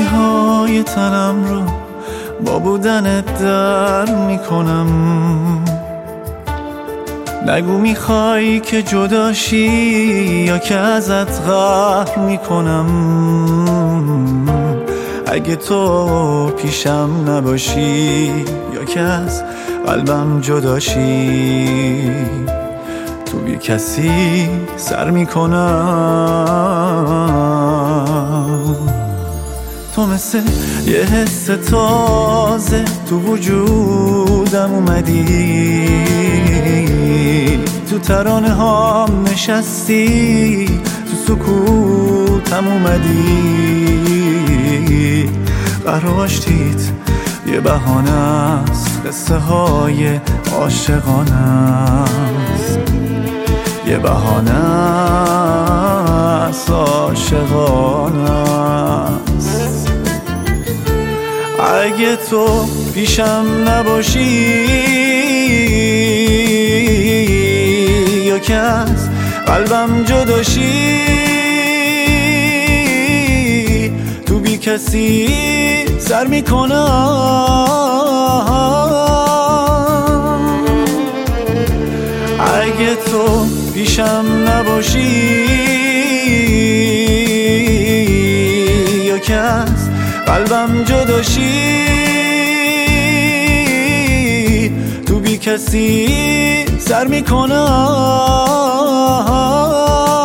های تنم رو با بودنت در میکنم. نگو میخوای که جداشی یا که ازت قهر میکنم. اگه تو پیشم نباشی یا که از قلبم جداشی، تو بی کسی سر میکنم. تو مثل یه حس تازه تو وجودم اومدی، تو ترانه هام نشستی، تو سکوتم اومدی. قراشتیت یه بهانه است، قصه های عاشقانه است، یه بهانه است عاشقانه است. اگه تو پیشم نباشی یا که از قلبم جداشی، تو بی کسی سر میکنم. اگه تو پیشم نباشی یا که از قلبم جداشی، تو بی کسی سر میکنم.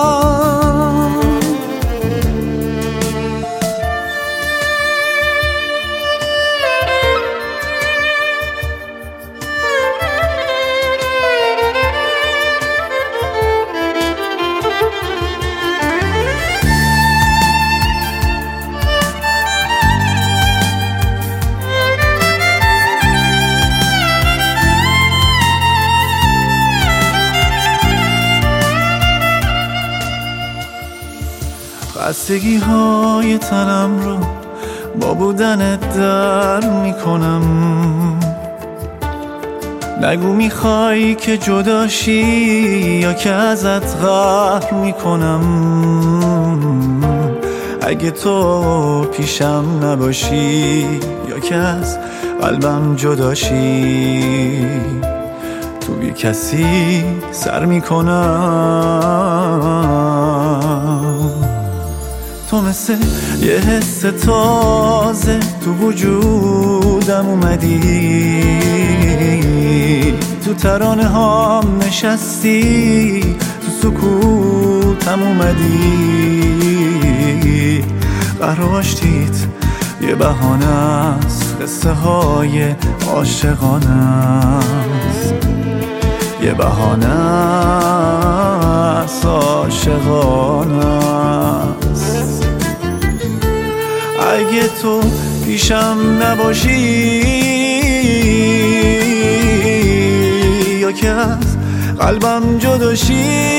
خستگی های تنم رو با بودنت در میکنم. نگو میخوای که جداشی یا که ازت قهر میکنم. اگه تو پیشم نباشی یا که از قلبم جداشی، تو بی کسی سر میکنم. تو مثل یه حس تازه تو وجودم اومدی، تو ترانه هام نشستی، تو سکوتم اومدی. قراشتیت یه بهانه است، قصه های عاشقانه است، یه بهانه است عاشقانه است. اگه تو پیشم نباشی یا که از قلبم جداشی،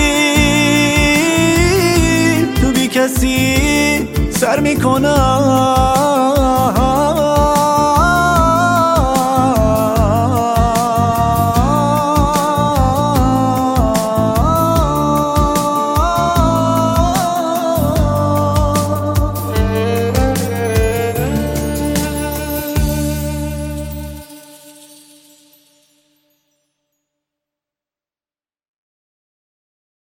تو بی کسی سر میکنم.